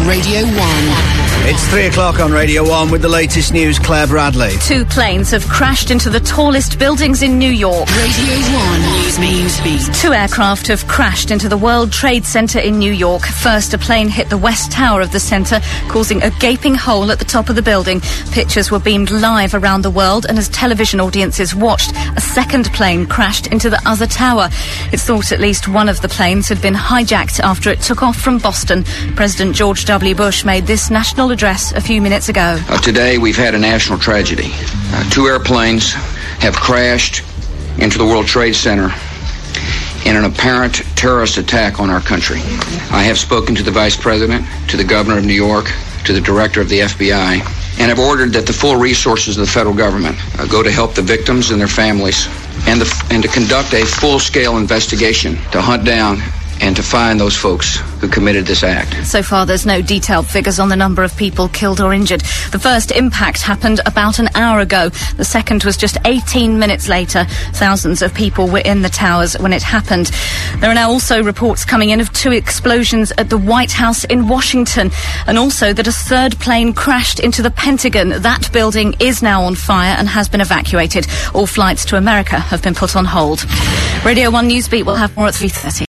Radio 1. It's 3 o'clock on Radio 1 with the latest news. Claire Bradley. 2 planes have crashed into the tallest buildings in New York. Radio 1 News Beat. 2 aircraft have crashed into the World Trade Center in New York. First, a plane hit the West Tower of the center, causing a gaping hole at the top of the building. Pictures were beamed live around the world, and as television audiences watched, a second plane crashed into the other tower. It's thought at least one of the planes had been hijacked after it took off from Boston. President George W. Bush made this national address a few minutes ago. Today we've had a national tragedy. 2 airplanes have crashed into the World Trade Center in an apparent terrorist attack on our country. I have spoken to the Vice President, to the Governor of New York, to the Director of the FBI, and have ordered that the full resources of the federal government go to help the victims and their families, and to conduct a full-scale investigation to hunt down and to find those folks who committed this act. So far, there's no detailed figures on the number of people killed or injured. The first impact happened about an hour ago. The second was just 18 minutes later. Thousands of people were in the towers when it happened. There are now also reports coming in of 2 explosions at the White House in Washington, and also that a third plane crashed into the Pentagon. That building is now on fire and has been evacuated. All flights to America have been put on hold. Radio 1 Newsbeat will have more at 3:30.